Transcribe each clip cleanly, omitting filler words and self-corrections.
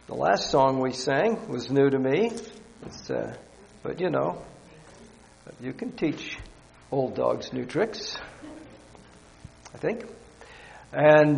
The last song we sang was new to me, but you can teach old dogs new tricks, I think. And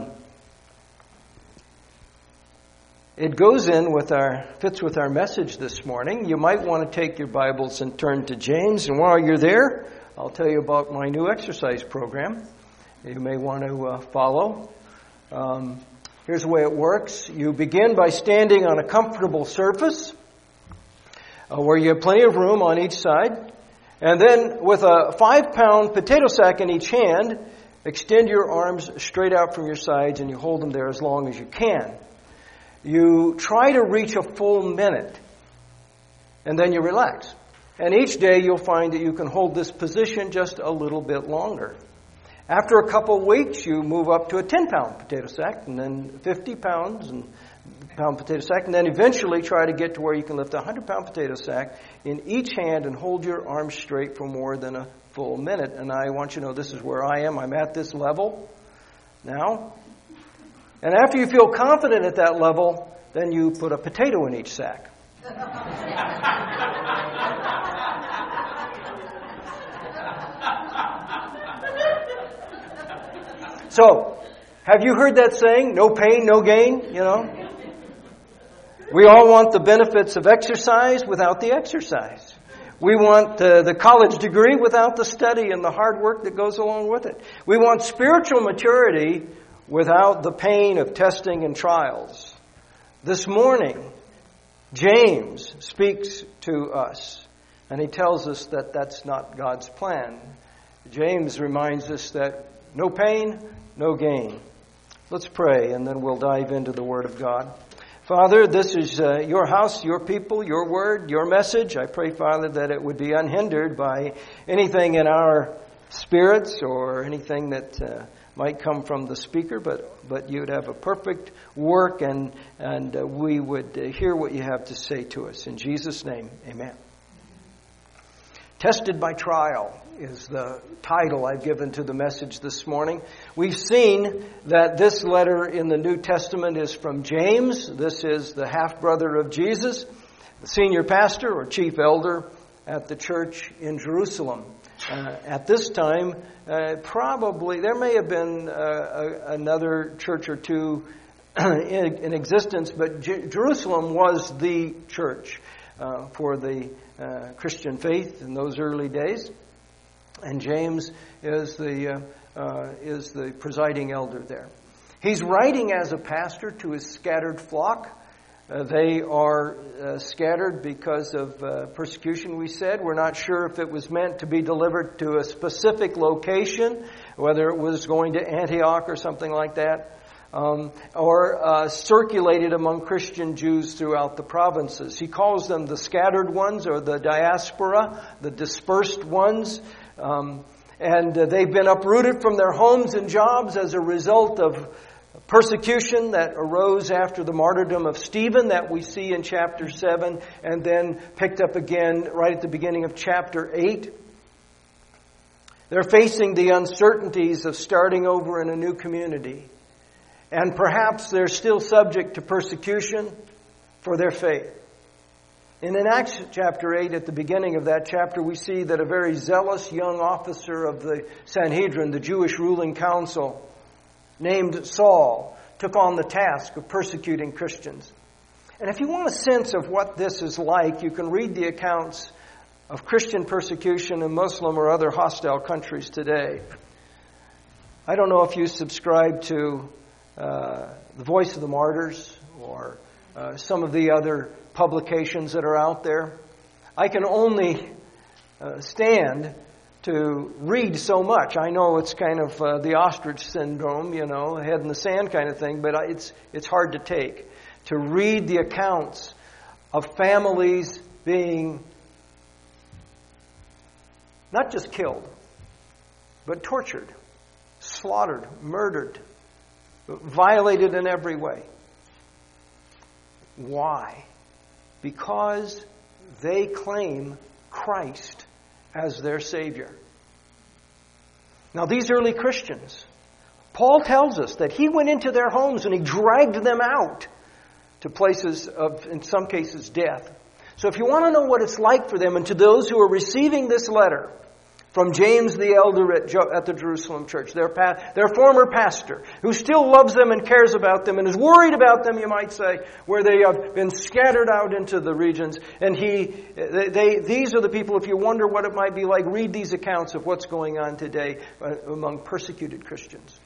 it goes in fits with our message this morning. You might want to take your Bibles and turn to James, and while you're there, I'll tell you about my new exercise program you may want to follow. Here's the way it works. You begin by standing on a comfortable surface where you have plenty of room on each side. And then with a 5-pound potato sack in each hand, extend your arms straight out from your sides and you hold them there as long as you can. You try to reach a full minute and then you relax. And each day you'll find that you can hold this position just a little bit longer. After a couple of weeks, you move up to a 10-pound potato sack, and then 50 pounds and pound potato sack, and then eventually try to get to where you can lift a 100-pound potato sack in each hand and hold your arms straight for more than a full minute. And I want you to know this is where I am. I'm at this level now. And after you feel confident at that level, then you put a potato in each sack. So, have you heard that saying, no pain, no gain, We all want the benefits of exercise without the exercise. We want the college degree without the study and the hard work that goes along with it. We want spiritual maturity without the pain of testing and trials. This morning, James speaks to us, and he tells us that that's not God's plan. James reminds us that no pain, no gain. Let's pray, and then we'll dive into the Word of God. Father, this is your house, your people, your word, your message. I pray, Father, that it would be unhindered by anything in our spirits or anything that might come from the speaker, but you would have a perfect work and we would hear what you have to say to us. In Jesus' name, amen. Tested by Trial is the title I've given to the message this morning. We've seen that this letter in the New Testament is from James. This is the half-brother of Jesus, the senior pastor or chief elder at the church in Jerusalem. At this time, probably there may have been another church or two in existence, but Jerusalem was the church for the Christian faith in those early days, and James is the presiding elder there. He's writing as a pastor to his scattered flock. They are scattered because of persecution, we said. We're not sure if it was meant to be delivered to a specific location, whether it was going to Antioch or something like that. Or circulated among Christian Jews throughout the provinces. He calls them the scattered ones or the diaspora, the dispersed ones. And they've been uprooted from their homes and jobs as a result of persecution that arose after the martyrdom of Stephen that we see in chapter 7 and then picked up again right at the beginning of chapter 8. They're facing the uncertainties of starting over in a new community. And perhaps they're still subject to persecution for their faith. And in Acts chapter 8, at the beginning of that chapter, we see that a very zealous young officer of the Sanhedrin, the Jewish ruling council, named Saul, took on the task of persecuting Christians. And if you want a sense of what this is like, you can read the accounts of Christian persecution in Muslim or other hostile countries today. I don't know if you subscribe to the Voice of the Martyrs or some of the other publications that are out there. I can only stand to read so much. I know it's kind of the ostrich syndrome, head in the sand kind of thing, but it's hard to take. To read the accounts of families being not just killed, but tortured, slaughtered, murdered, violated in every way. Why? Because they claim Christ as their Savior. Now, these early Christians, Paul tells us that he went into their homes and he dragged them out to places of, in some cases, death. So if you want to know what it's like for them, and to those who are receiving this letter from James the elder at the Jerusalem church, their former pastor, who still loves them and cares about them and is worried about them, you might say, where they have been scattered out into the regions. And these are the people, if you wonder what it might be like, read these accounts of what's going on today among persecuted Christians.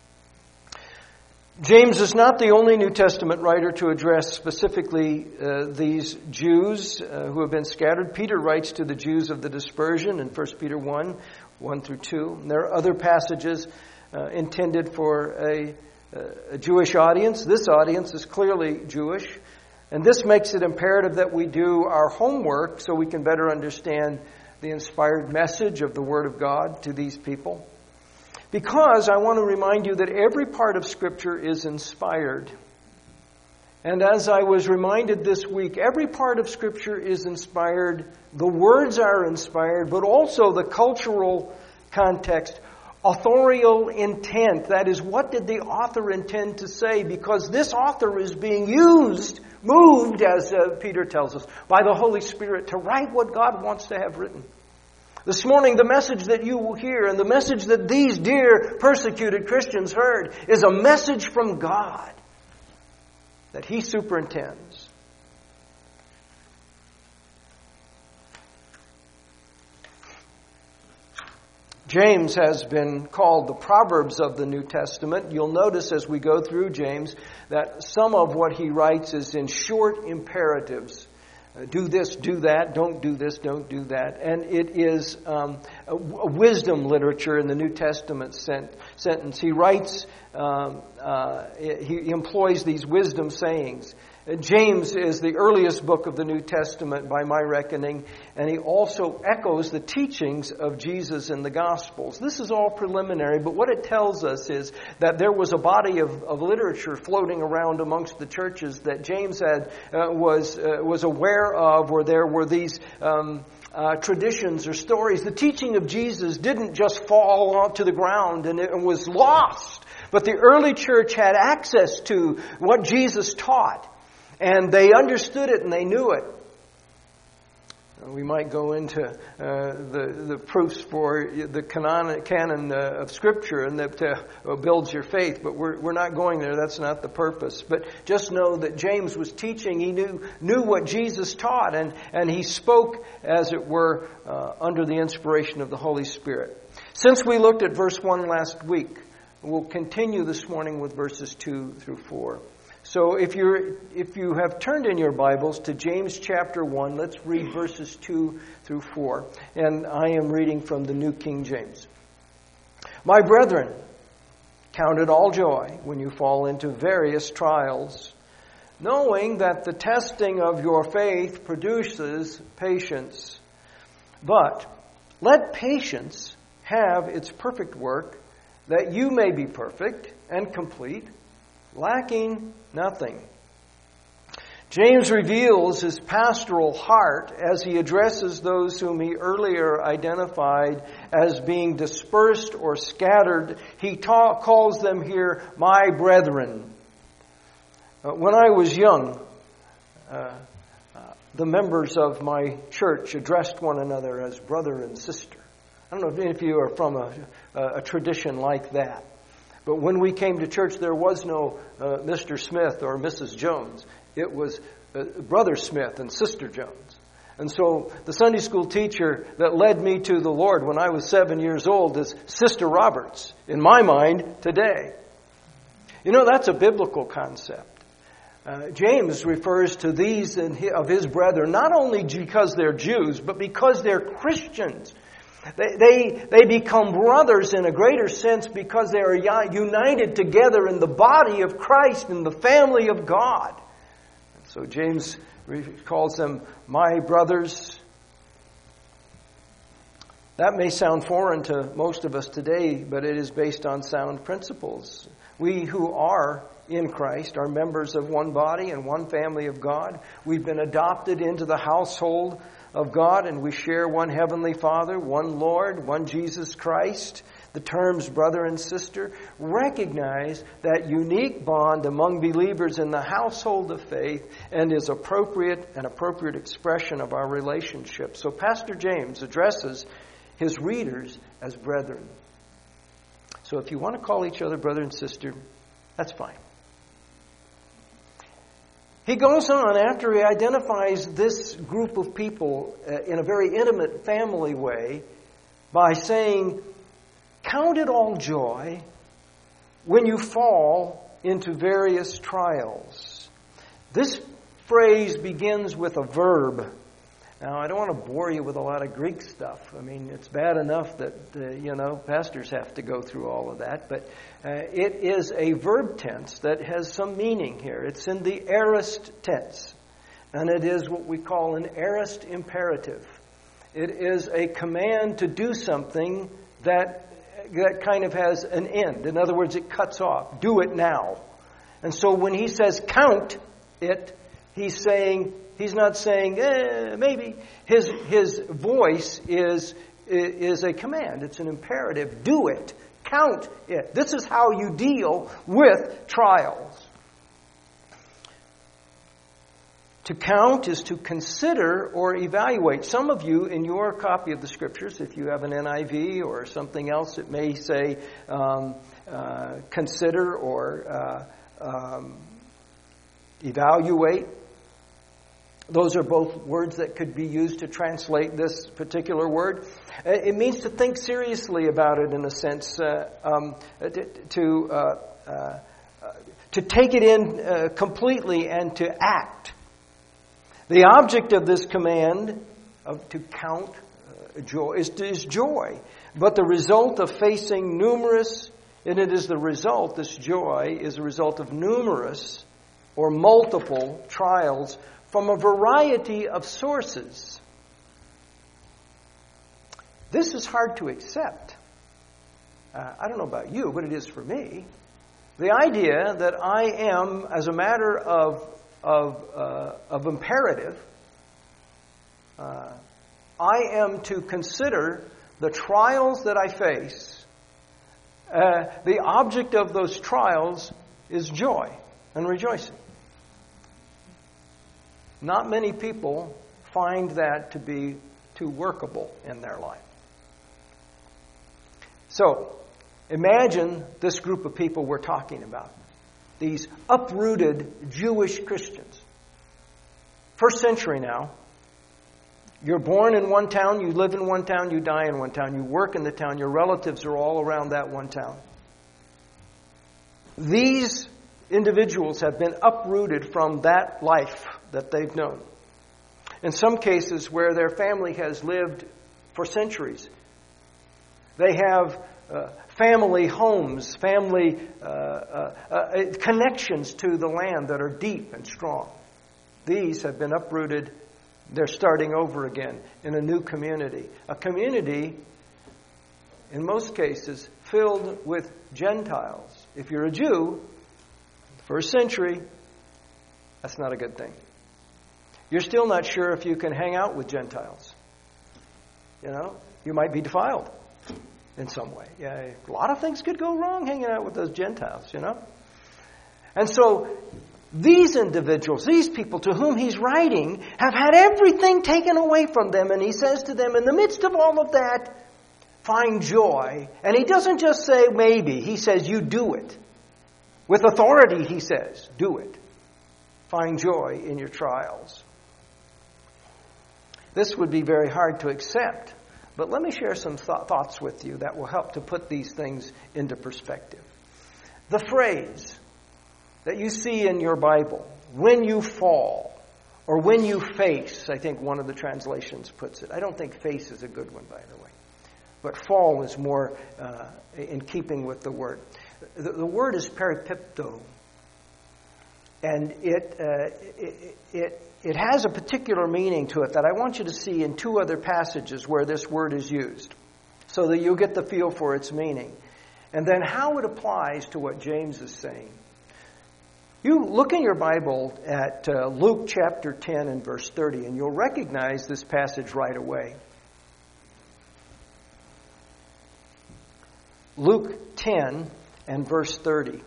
James is not the only New Testament writer to address specifically these Jews who have been scattered. Peter writes to the Jews of the dispersion in 1 Peter 1 through 2. And there are other passages intended for a Jewish audience. This audience is clearly Jewish. And this makes it imperative that we do our homework so we can better understand the inspired message of the Word of God to these people. Because I want to remind you that every part of Scripture is inspired. And as I was reminded this week, every part of Scripture is inspired. The words are inspired, but also the cultural context, authorial intent. That is, what did the author intend to say? Because this author is being moved, as Peter tells us, by the Holy Spirit to write what God wants to have written. This morning, the message that you will hear and the message that these dear persecuted Christians heard is a message from God that He superintends. James has been called the Proverbs of the New Testament. You'll notice as we go through James that some of what he writes is in short imperatives. Do this, do that, don't do this, don't do that. And it is a wisdom literature in the New Testament sentence. He writes, he employs these wisdom sayings. James is the earliest book of the New Testament by my reckoning, and he also echoes the teachings of Jesus in the Gospels. This is all preliminary, but what it tells us is that there was a body of literature floating around amongst the churches that James was aware of, or there were these traditions or stories. The teaching of Jesus didn't just fall onto the ground and it was lost, but the early church had access to what Jesus taught. And they understood it and they knew it. We might go into the proofs for the canon of Scripture and that builds your faith, but we're not going there. That's not the purpose. But just know that James was teaching. He knew what Jesus taught, and he spoke, as it were, under the inspiration of the Holy Spirit. Since we looked at verse 1 last week, we'll continue this morning with verses 2 through 4. So if you have turned in your Bibles to James chapter 1, let's read verses 2 through 4. And I am reading from the New King James. My brethren, count it all joy when you fall into various trials, knowing that the testing of your faith produces patience. But let patience have its perfect work, that you may be perfect and complete, lacking nothing. James reveals his pastoral heart as he addresses those whom he earlier identified as being dispersed or scattered. He calls them here, my brethren. When I was young, the members of my church addressed one another as brother and sister. I don't know if any of you are from a tradition like that. But when we came to church, there was no Mr. Smith or Mrs. Jones. It was Brother Smith and Sister Jones. And so the Sunday school teacher that led me to the Lord when I was 7 years old is Sister Roberts, in my mind, today. You know, that's a biblical concept. James refers to these of his brethren not only because they're Jews, but because they're Christians. They become brothers in a greater sense because they are united together in the body of Christ, in the family of God. So James calls them my brothers. That may sound foreign to most of us today, but it is based on sound principles. We who are in Christ are members of one body and one family of God. We've been adopted into the household of God, and we share one Heavenly Father, one Lord, one Jesus Christ. The terms brother and sister recognize that unique bond among believers in the household of faith and is an appropriate expression of our relationship. So Pastor James addresses his readers as brethren. So if you want to call each other brother and sister, that's fine. He goes on after he identifies this group of people in a very intimate family way by saying, "Count it all joy when you fall into various trials." This phrase begins with a verb. Now, I don't want to bore you with a lot of Greek stuff. I mean, it's bad enough that, pastors have to go through all of that. But it is a verb tense that has some meaning here. It's in the aorist tense. And it is what we call an aorist imperative. It is a command to do something that kind of has an end. In other words, it cuts off. Do it now. And so when he says count it, he's not saying maybe. His voice is a command. It's an imperative. Do it. Count it. This is how you deal with trials. To count is to consider or evaluate. Some of you, in your copy of the Scriptures, if you have an NIV or something else, it may say consider or evaluate. Those are both words that could be used to translate this particular word. It means to think seriously about it, in a sense, to take it in completely and to act. The object of this command to count joy is joy. But the result of facing numerous, and it is the result, this joy is a result of numerous or multiple trials from a variety of sources. This is hard to accept. I don't know about you, but it is for me. The idea that I am, as a matter of imperative, I am to consider the trials that I face. The object of those trials is joy and rejoicing. Not many people find that to be too workable in their life. So, imagine this group of people we're talking about. These uprooted Jewish Christians. First century now. You're born in one town, you live in one town, you die in one town, you work in the town, your relatives are all around that one town. These individuals have been uprooted from that life that they've known. In some cases where their family has lived for centuries. They have family homes, family connections to the land that are deep and strong. These have been uprooted. They're starting over again in a new community. A community, in most cases, filled with Gentiles. If you're a Jew, first century, that's not a good thing. You're still not sure if you can hang out with Gentiles. You might be defiled in some way. Yeah, a lot of things could go wrong hanging out with those Gentiles, And so these individuals, these people to whom he's writing, have had everything taken away from them. And he says to them, in the midst of all of that, find joy. And he doesn't just say maybe. He says, you do it. With authority, he says, do it. Find joy in your trials. This would be very hard to accept. But let me share some thoughts with you that will help to put these things into perspective. The phrase that you see in your Bible, when you fall, or when you face, I think one of the translations puts it. I don't think face is a good one, by the way. But fall is more in keeping with the word. The word is peripipto. And it has a particular meaning to it that I want you to see in two other passages where this word is used, so that you'll get the feel for its meaning. And then how it applies to what James is saying. You look in your Bible at Luke chapter 10 and verse 30, and you'll recognize this passage right away. Luke 10 and verse 30.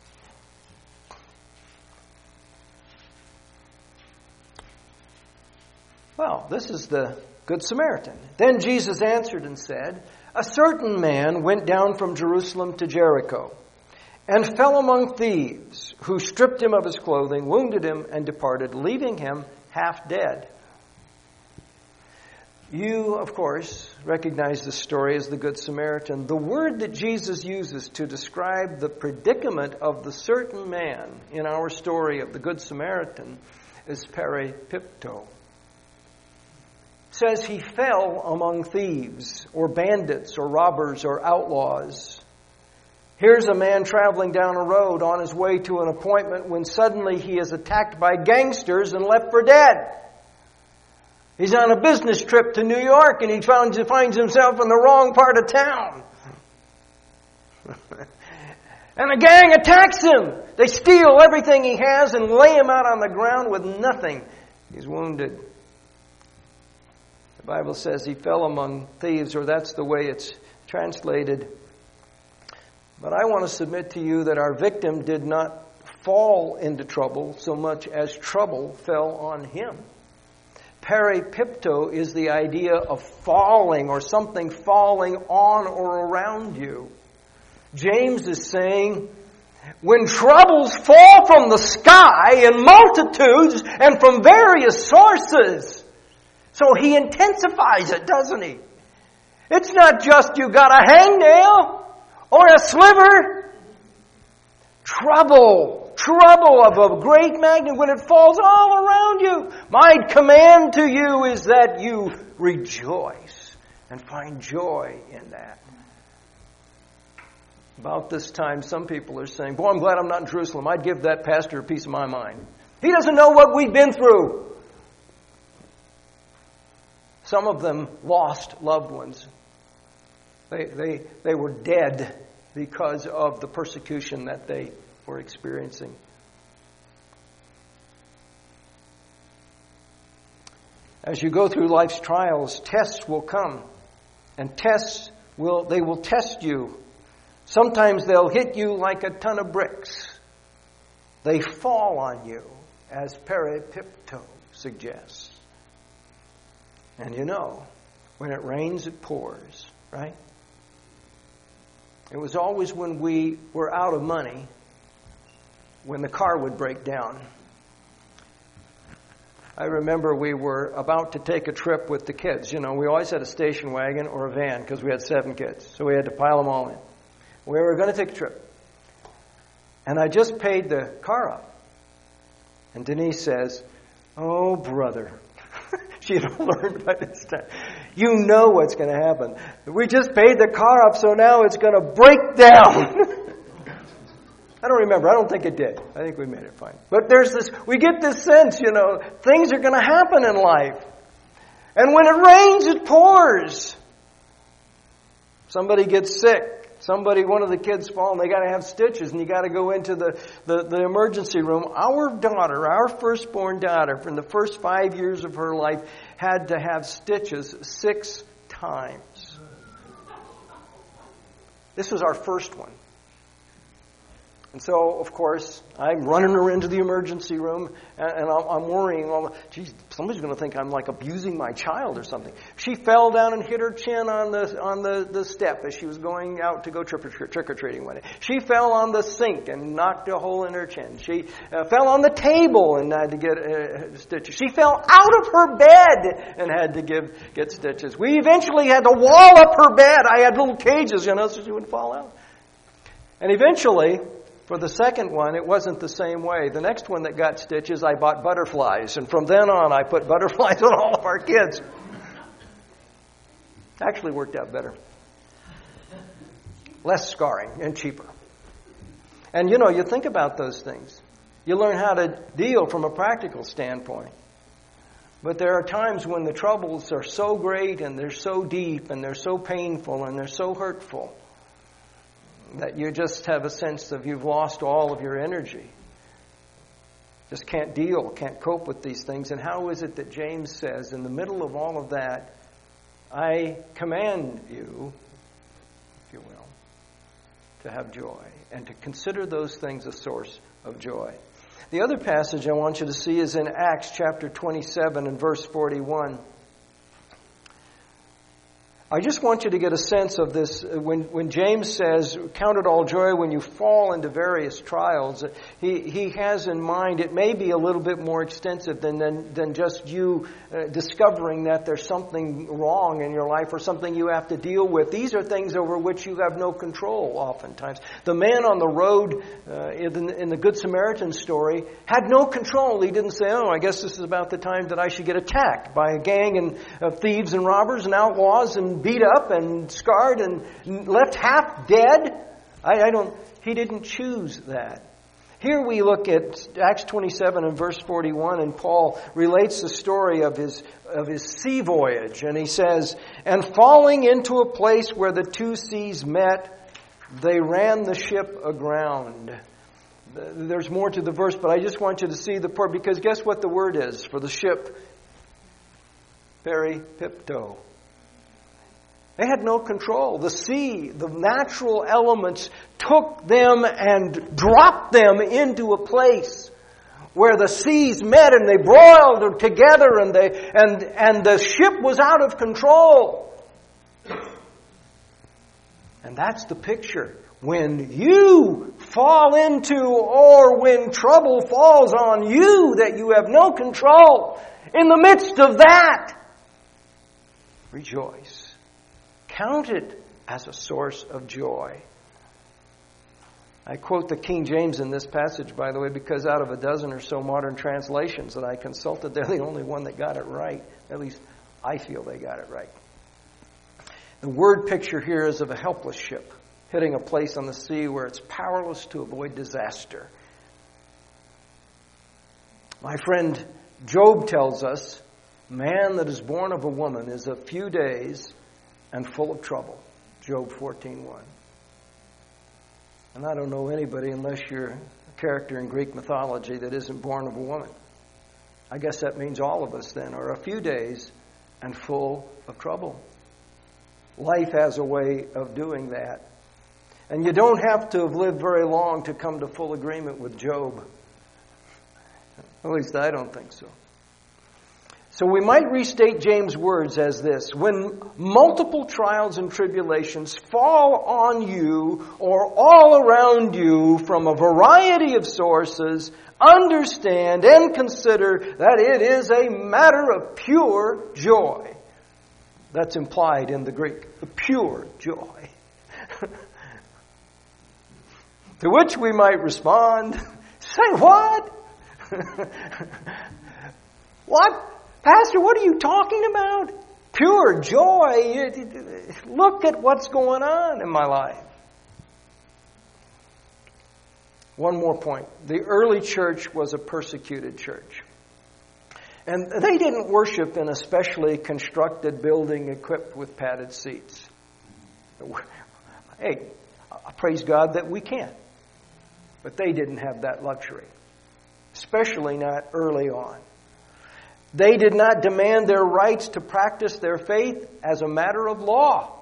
Well, this is the Good Samaritan. Then Jesus answered and said, "A certain man went down from Jerusalem to Jericho and fell among thieves, who stripped him of his clothing, wounded him, and departed, leaving him half dead." You, of course, recognize this story as the Good Samaritan. The word that Jesus uses to describe the predicament of the certain man in our story of the Good Samaritan is peripipto. It says he fell among thieves or bandits or robbers or outlaws. Here's a man traveling down a road on his way to an appointment when suddenly he is attacked by gangsters and left for dead. He's on a business trip to New York and he finds himself in the wrong part of town. And a gang attacks him. They steal everything he has and lay him out on the ground with nothing. He's wounded. The Bible says he fell among thieves, or that's the way it's translated. But I want to submit to you that our victim did not fall into trouble so much as trouble fell on him. Peripipto is the idea of falling or something falling on or around you. James is saying, when troubles fall from the sky in multitudes and from various sources, so he intensifies it, doesn't he? It's not just you got a hangnail or a sliver. Trouble of a great magnitude when it falls all around you. My command to you is that you rejoice and find joy in that. About this time, some people are saying, "Boy, I'm glad I'm not in Jerusalem. I'd give that pastor a piece of my mind. He doesn't know what we've been through." Some of them lost loved ones. They were dead because of the persecution that they were experiencing. As you go through life's trials, tests will come. And they will test you. Sometimes they'll hit you like a ton of bricks. They fall on you, as peripipto suggests. And you know, when it rains, it pours, right? It was always when we were out of money, when the car would break down. I remember we were about to take a trip with the kids. You know, we always had a station wagon or a van because we had 7 kids. So we had to pile them all in. We were going to take a trip. And I just paid the car up. And Denise says, "Oh, brother." She had learned by this time. "You know what's going to happen. We just paid the car up, so now it's going to break down." I don't remember. I don't think it did. I think we made it fine. But we get this sense, you know, things are going to happen in life. And when it rains, it pours. Somebody gets sick. One of the kids fall and they got to have stitches and you got to go into the emergency room. Our firstborn daughter, from the first 5 years of her life, had to have stitches 6 times. This was our first one. And so, of course, I'm running her into the emergency room, and I'm worrying, well, geez, somebody's going to think I'm like abusing my child or something. She fell down and hit her chin on the step as she was going out to go trick-or-treating one day. She fell on the sink and knocked a hole in her chin. She fell on the table and had to get stitches. She fell out of her bed and had to get stitches. We eventually had to wall up her bed. I had little cages, you know, so she wouldn't fall out. And eventually, for the second one, it wasn't the same way. The next one that got stitches, I bought butterflies. And from then on, I put butterflies on all of our kids. Actually worked out better. Less scarring and cheaper. And you know, you think about those things. You learn how to deal from a practical standpoint. But there are times when the troubles are so great and they're so deep and they're so painful and they're so hurtful that you just have a sense of you've lost all of your energy. Just can't cope with these things. And how is it that James says, in the middle of all of that, I command you, if you will, to have joy and to consider those things a source of joy. The other passage I want you to see is in Acts chapter 27 and verse 41. I just want you to get a sense of this. When James says, count it all joy when you fall into various trials, he has in mind it may be a little bit more extensive than just you discovering that there's something wrong in your life or something you have to deal with. These are things over which you have no control oftentimes. The man on the road in the Good Samaritan story had no control. He didn't say, oh, I guess this is about the time that I should get attacked by a gang of thieves and robbers and outlaws and beat up and scarred and left half dead. He didn't choose that. Here we look at Acts 27 and verse 41, and Paul relates the story of his sea voyage. And he says, and falling into a place where the two seas met, they ran the ship aground. There's more to the verse, but I just want you to see the part, because guess what the word is for the ship? Peripipto. They had no control. The sea, the natural elements took them and dropped them into a place where the seas met and they broiled together and the ship was out of control. And that's the picture. When you fall into, or when trouble falls on you that you have no control, in the midst of that, rejoice. Count it as a source of joy. I quote the King James in this passage, by the way, because out of a dozen or so modern translations that I consulted, they're the only one that got it right. At least I feel they got it right. The word picture here is of a helpless ship hitting a place on the sea where it's powerless to avoid disaster. My friend Job tells us, man that is born of a woman is a few days and full of trouble. Job 14:1. And I don't know anybody, unless you're a character in Greek mythology, that isn't born of a woman. I guess that means all of us then are a few days and full of trouble. Life has a way of doing that. And you don't have to have lived very long to come to full agreement with Job. At least I don't think so. So we might restate James' words as this: when multiple trials and tribulations fall on you or all around you from a variety of sources, understand and consider that it is a matter of pure joy. That's implied in the Greek, the pure joy. To which we might respond, say what? What? Pastor, what are you talking about? Pure joy. Look at what's going on in my life. One more point. The early church was a persecuted church. And they didn't worship in a specially constructed building equipped with padded seats. Hey, praise God that we can. But they didn't have that luxury. Especially not early on. They did not demand their rights to practice their faith as a matter of law.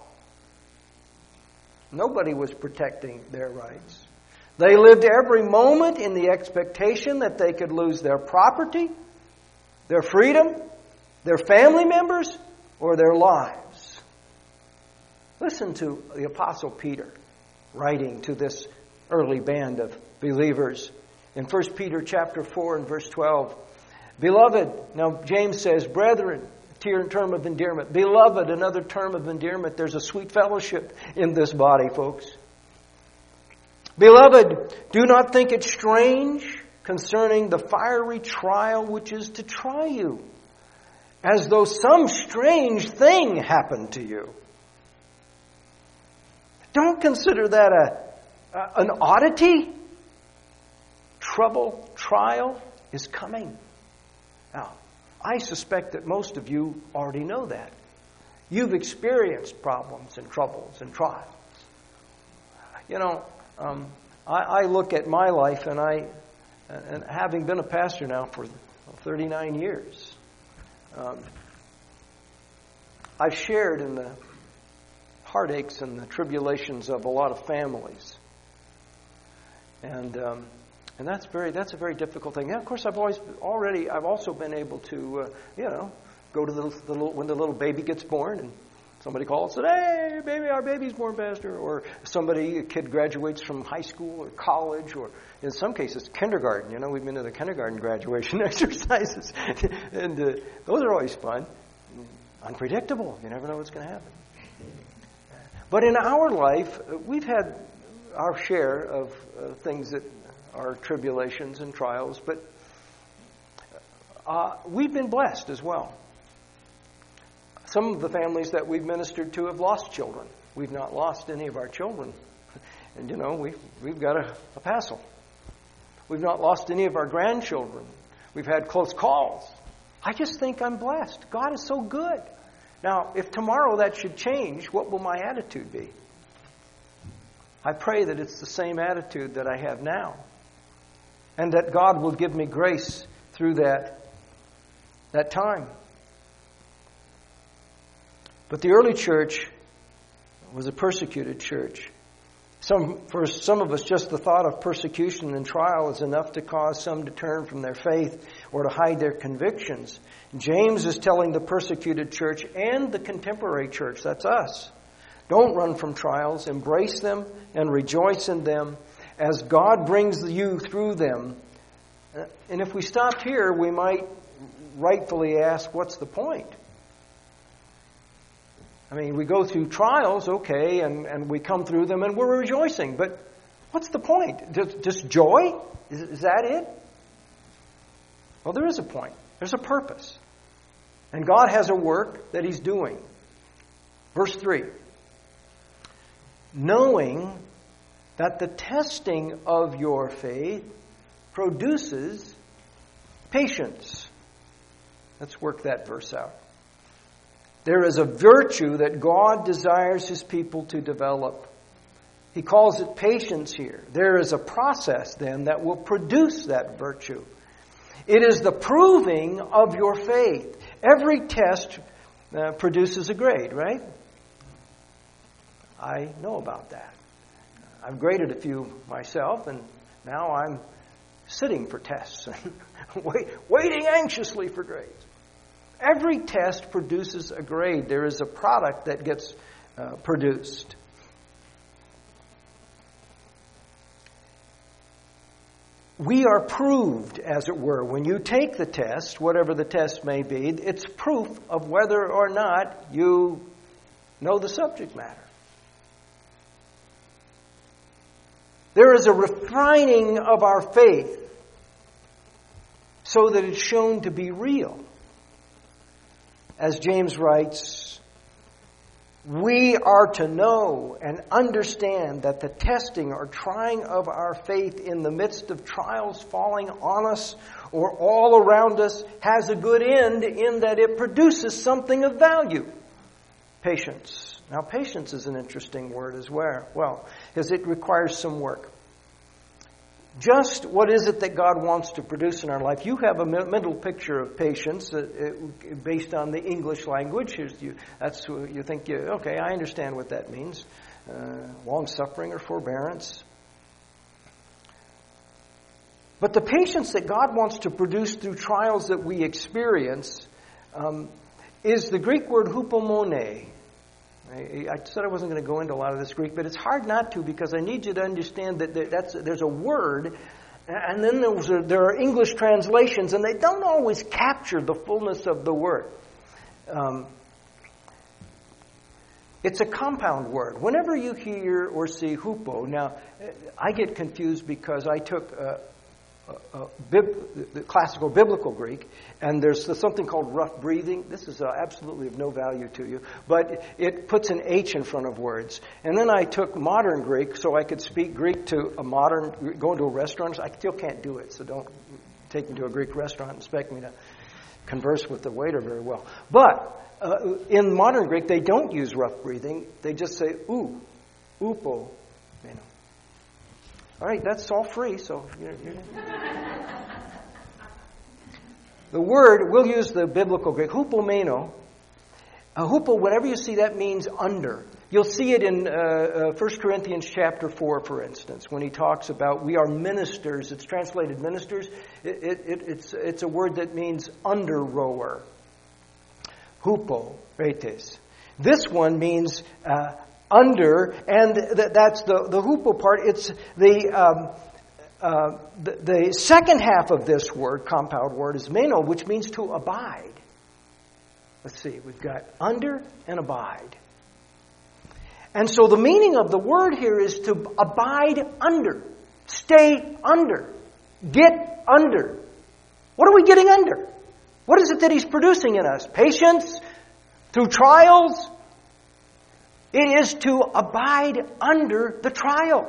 Nobody was protecting their rights. They lived every moment in the expectation that they could lose their property, their freedom, their family members, or their lives. Listen to the Apostle Peter writing to this early band of believers in 1 Peter chapter 4 and verse 12. Beloved, now James says, brethren, term of endearment. Beloved, another term of endearment. There's a sweet fellowship in this body, folks. Beloved, do not think it strange concerning the fiery trial which is to try you, as though some strange thing happened to you. Don't consider that an oddity. Trouble, trial is coming. Now, I suspect that most of you already know that. You've experienced problems and troubles and trials. You know, I look at my life, and having been a pastor now for 39 years, I've shared in the heartaches and the tribulations of a lot of families And that's a very difficult thing. And of course, I've also been able to, go to when the little baby gets born and somebody calls and said, "Hey, baby, our baby's born, Pastor." Or a kid graduates from high school or college, or in some cases, kindergarten. We've been to the kindergarten graduation exercises. And those are always fun. Unpredictable. You never know what's going to happen. But in our life, we've had our share of things that are tribulations and trials, but we've been blessed as well. Some of the families that we've ministered to have lost children. We've not lost any of our children. And, we've got a passel. We've not lost any of our grandchildren. We've had close calls. I just think I'm blessed. God is so good. Now, if tomorrow that should change, what will my attitude be? I pray that it's the same attitude that I have now. And that God will give me grace through that time. But the early church was a persecuted church. For some of us, just the thought of persecution and trial is enough to cause some to turn from their faith or to hide their convictions. James is telling the persecuted church and the contemporary church, that's us, don't run from trials, embrace them and rejoice in them as God brings you through them. And if we stopped here, we might rightfully ask, what's the point? I mean, we go through trials, okay, and we come through them and we're rejoicing. But what's the point? Just joy? Is that it? Well, there is a point. There's a purpose. And God has a work that He's doing. Verse 3. Knowing that the testing of your faith produces patience. Let's work that verse out. There is a virtue that God desires His people to develop. He calls it patience here. There is a process then that will produce that virtue. It is the proving of your faith. Every test produces a grade, right? I know about that. I've graded a few myself, and now I'm sitting for tests and waiting anxiously for grades. Every test produces a grade. There is a product that gets produced. We are proved, as it were. When you take the test, whatever the test may be, it's proof of whether or not you know the subject matter. There is a refining of our faith so that it's shown to be real. As James writes, we are to know and understand that the testing or trying of our faith in the midst of trials falling on us or all around us has a good end in that it produces something of value. Patience. Now, patience is an interesting word as well, because it requires some work. Just what is it that God wants to produce in our life? You have a mental picture of patience based on the English language. You think, okay, I understand what that means. Long-suffering or forbearance. But the patience that God wants to produce through trials that we experience is the Greek word hupomone. I said I wasn't going to go into a lot of this Greek, but it's hard not to because I need you to understand that there's a word, and then there are English translations, and they don't always capture the fullness of the word. It's a compound word. Whenever you hear or see hupo, now I get confused because I took the classical biblical Greek, and there's something called rough breathing. This is absolutely of no value to you, but it puts an H in front of words. And then I took modern Greek so I could speak Greek to go into a restaurant. I still can't do it, so don't take me to a Greek restaurant and expect me to converse with the waiter very well. But in modern Greek, they don't use rough breathing. They just say upo, All right, that's all free, so the word, we'll use the biblical Greek, hupomeno. Hupo, whenever you see that, means under. You'll see it in 1 Corinthians chapter 4, for instance, when he talks about we are ministers. It's translated ministers. It's a word that means under-rower. Hupo, retes. This one means under, and that's the hupo part. It's the second half of this word, compound word, is meno, which means to abide. Let's see, we've got under and abide. And so the meaning of the word here is to abide under. Stay under. Get under. What are we getting under? What is it that He's producing in us? Patience? Through trials? It is to abide under the trial.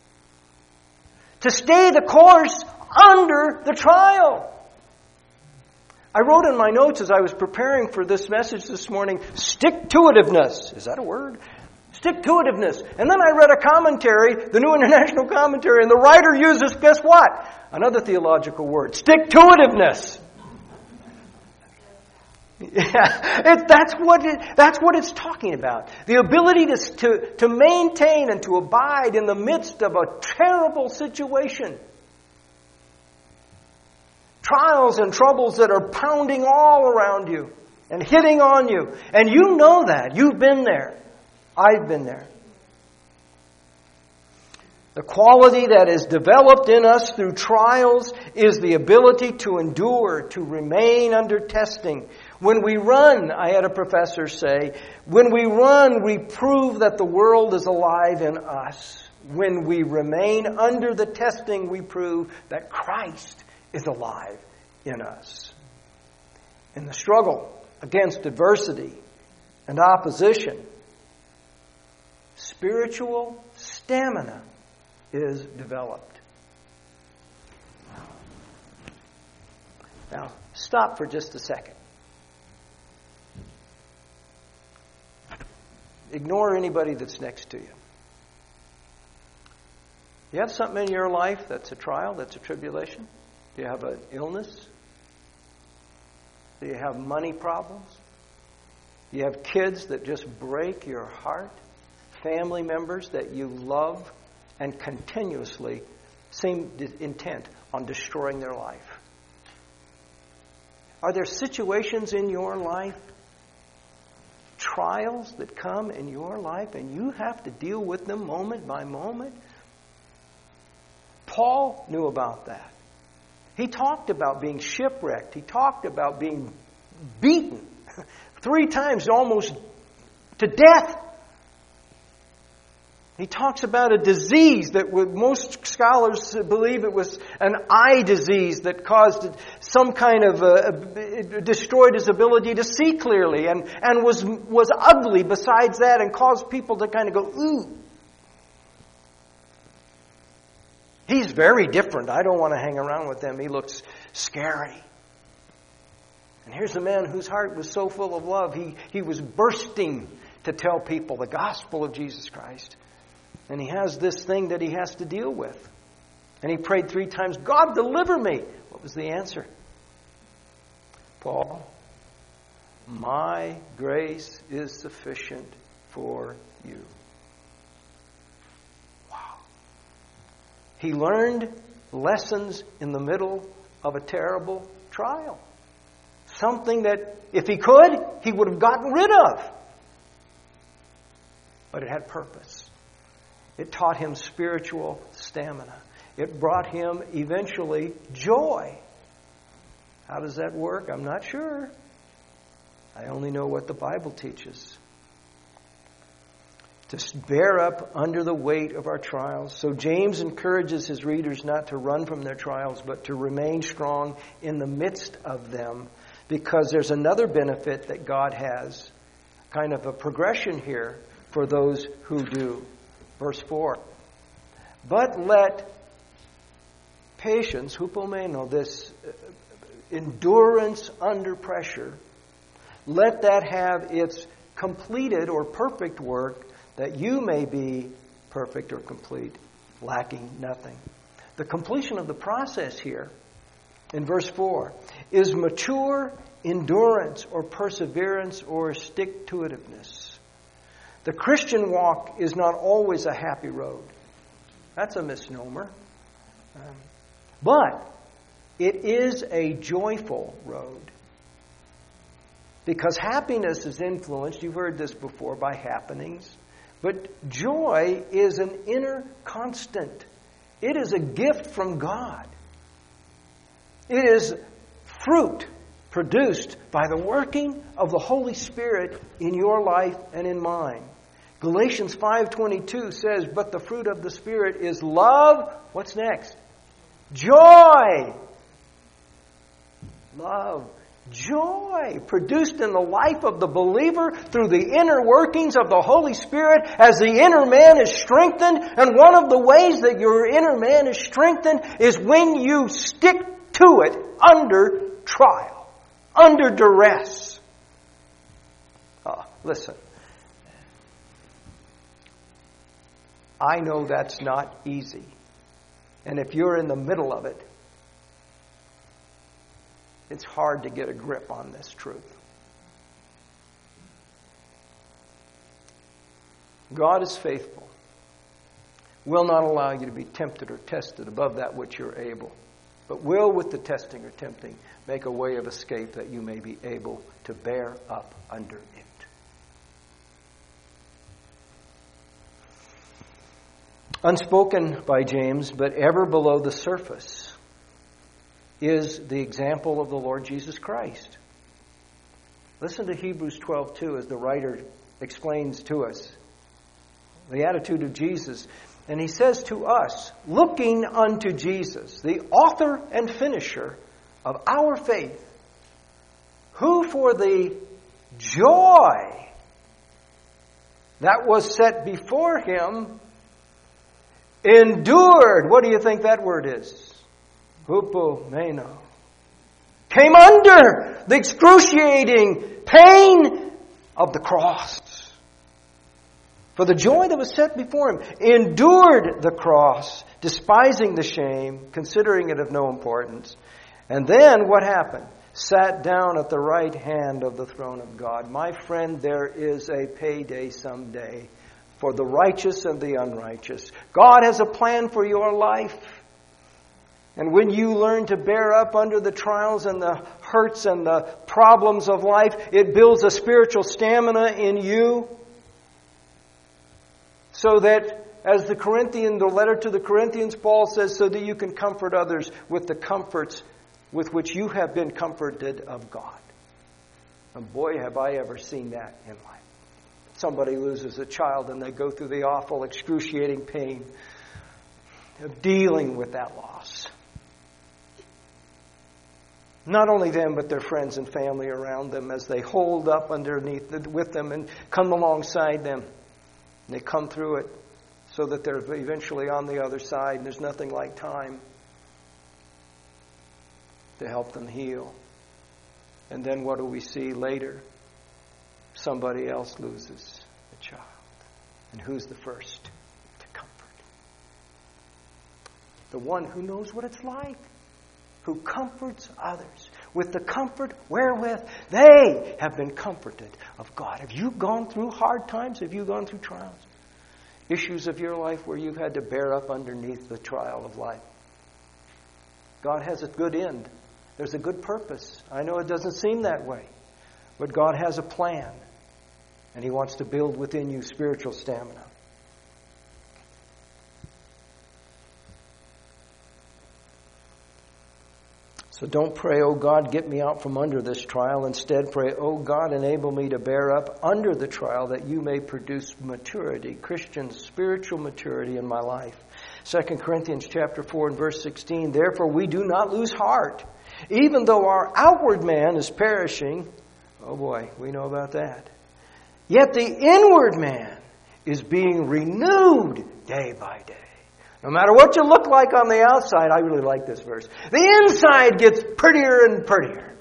To stay the course under the trial. I wrote in my notes as I was preparing for this message this morning, stick-to-itiveness. Is that a word? Stick-to-itiveness. And then I read a commentary, the New International Commentary, and the writer uses, guess what? Another theological word. Stick-to-itiveness. Yeah, that's what it's talking about. The ability to maintain and to abide in the midst of a terrible situation. Trials and troubles that are pounding all around you and hitting on you. And you know that. You've been there. I've been there. The quality that is developed in us through trials is the ability to endure, to remain under testing. When we run, I had a professor say, when we run, we prove that the world is alive in us. When we remain under the testing, we prove that Christ is alive in us. In the struggle against adversity and opposition, spiritual stamina is developed. Now, stop for just a second. Ignore anybody that's next to you. You have something in your life that's a trial, that's a tribulation? Do you have an illness? Do you have money problems? Do you have kids that just break your heart? Family members that you love and continuously seem intent on destroying their life? Are there situations in your life, trials that come in your life, and you have to deal with them moment by moment? Paul knew about that. He talked about being shipwrecked. He talked about being beaten 3 times, almost to death. He talks about a disease that most scholars believe it was an eye disease that caused some kind of it destroyed his ability to see clearly and was ugly besides that and caused people to kind of go, ooh. He's very different. I don't want to hang around with him. He looks scary. And here's a man whose heart was so full of love, he was bursting to tell people the gospel of Jesus Christ. And he has this thing that he has to deal with. And he prayed 3 times, God, deliver me. What was the answer? Paul, my grace is sufficient for you. Wow. He learned lessons in the middle of a terrible trial. Something that, if he could, he would have gotten rid of. But it had purpose. It taught him spiritual stamina. It brought him eventually joy. How does that work? I'm not sure. I only know what the Bible teaches. To bear up under the weight of our trials. So James encourages his readers not to run from their trials, but to remain strong in the midst of them, because there's another benefit that God has, kind of a progression here for those who do. Verse 4. But let patience, hupomeno, this endurance under pressure, let that have its completed or perfect work, that you may be perfect or complete, lacking nothing. The completion of the process here, in verse 4, is mature endurance or perseverance or stick-to-itiveness. The Christian walk is not always a happy road. That's a misnomer. But it is a joyful road. Because happiness is influenced, you've heard this before, by happenings. But joy is an inner constant. It is a gift from God. It is fruit produced by the working of the Holy Spirit in your life and in mine. Galatians 5:22 says, but the fruit of the Spirit is love. What's next? Joy. Love. Joy produced in the life of the believer through the inner workings of the Holy Spirit as the inner man is strengthened. And one of the ways that your inner man is strengthened is when you stick to it under trial, under duress. Listen. I know that's not easy. And if you're in the middle of it, it's hard to get a grip on this truth. God is faithful. Will not allow you to be tempted or tested above that which you're able, but will, with the testing or tempting, make a way of escape that you may be able to bear up under it. Unspoken by James, but ever below the surface, is the example of the Lord Jesus Christ. Listen to Hebrews 12:2 as the writer explains to us the attitude of Jesus. And he says to us, looking unto Jesus, the author and finisher of our faith, who for the joy that was set before him endured. What do you think that word is? Hupomeno. Came under the excruciating pain of the cross. For the joy that was set before him, endured the cross, despising the shame, considering it of no importance. And then what happened? Sat down at the right hand of the throne of God. My friend, there is a payday someday for the righteous and the unrighteous. God has a plan for your life. And when you learn to bear up under the trials and the hurts and the problems of life, it builds a spiritual stamina in you. So that, as the letter to the Corinthians, Paul says, so that you can comfort others with the comforts with which you have been comforted of God. And boy, have I ever seen that in life. Somebody loses a child and they go through the awful, excruciating pain of dealing with that loss. Not only them, but their friends and family around them as they hold up underneath with them and come alongside them. And they come through it so that they're eventually on the other side. And there's nothing like time to help them heal. And then what do we see later? Somebody else loses a child. And who's the first to comfort? The one who knows what it's like. Who comforts others with the comfort wherewith they have been comforted of God. Have you gone through hard times? Have you gone through trials? Issues of your life where you've had to bear up underneath the trial of life? God has a good end. There's a good purpose. I know it doesn't seem that way. But God has a plan. And He wants to build within you spiritual stamina. So don't pray, oh God, get me out from under this trial. Instead, pray, oh God, enable me to bear up under the trial that you may produce maturity, Christian spiritual maturity in my life. 2 Corinthians chapter 4 and verse 16, therefore we do not lose heart, even though our outward man is perishing. Oh boy, we know about that. Yet the inward man is being renewed day by day. No matter what you look like on the outside, I really like this verse. The inside gets prettier and prettier.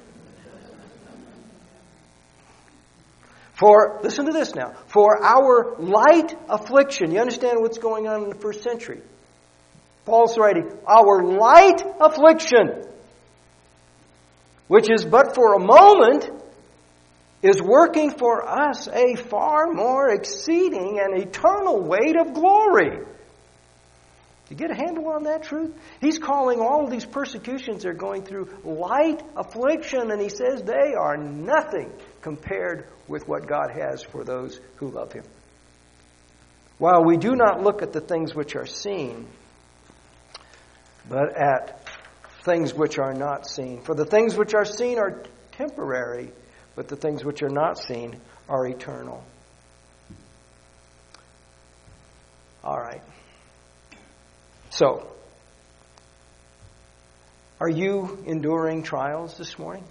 For, listen to this now. For our light affliction. You understand what's going on in the first century? Paul's writing, our light affliction, which is but for a moment, is working for us a far more exceeding and eternal weight of glory. You get a handle on that truth? He's calling all of these persecutions they're going through light affliction, and he says they are nothing compared with what God has for those who love him. While we do not look at the things which are seen, but at things which are not seen. For the things which are seen are temporary, but the things which are not seen are eternal. All right. So, are you enduring trials this morning?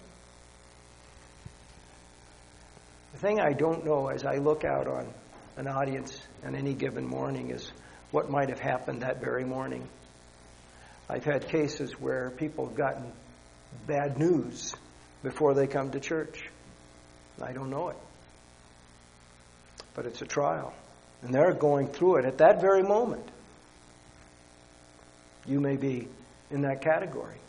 The thing I don't know as I look out on an audience on any given morning is what might have happened that very morning. I've had cases where people have gotten bad news before they come to church. I don't know it. But it's a trial. And they're going through it at that very moment. You may be in that category.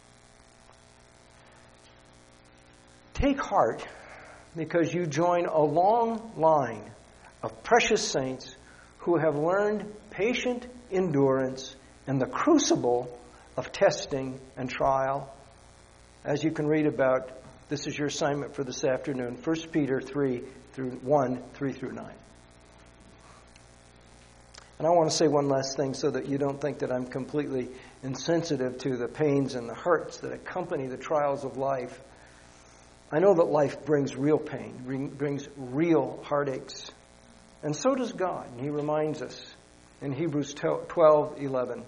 Take heart, because you join a long line of precious saints who have learned patient endurance in the crucible of testing and trial. As you can read about, this is your assignment for this afternoon, 1 Peter 3 through 1, 3 through 9. And I want to say one last thing so that you don't think that I'm completely insensitive to the pains and the hurts that accompany the trials of life. I know that life brings real pain, brings real heartaches. And so does God. And he reminds us in Hebrews 12:11.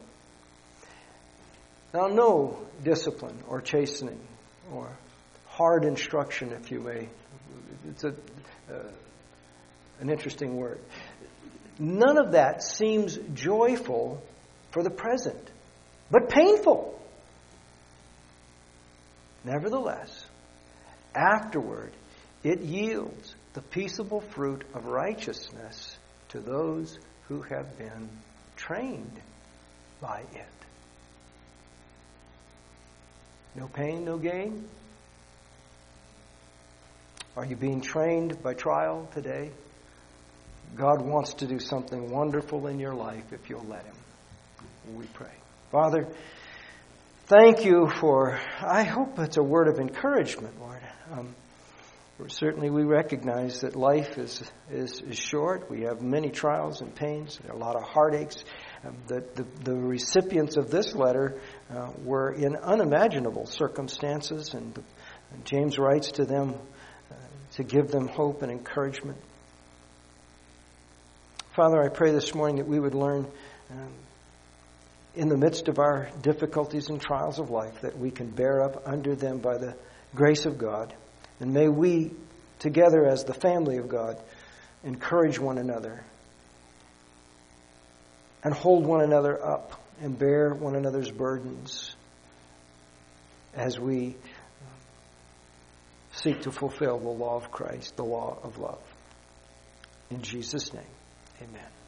Now no discipline or chastening or hard instruction, if you may. It's an interesting word. None of that seems joyful for the present, but painful. Nevertheless, afterward, it yields the peaceable fruit of righteousness to those who have been trained by it. No pain, no gain? Are you being trained by trial today? God wants to do something wonderful in your life if you'll let him. We pray. Father, thank you for, I hope it's a word of encouragement, Lord. Certainly we recognize that life is short. We have many trials and pains. There are a lot of heartaches. The recipients of this letter were in unimaginable circumstances, and James writes to them to give them hope and encouragement. Father, I pray this morning that we would learn in the midst of our difficulties and trials of life that we can bear up under them by the grace of God. And may we, together as the family of God, encourage one another and hold one another up and bear one another's burdens as we seek to fulfill the law of Christ, the law of love. In Jesus' name, amen.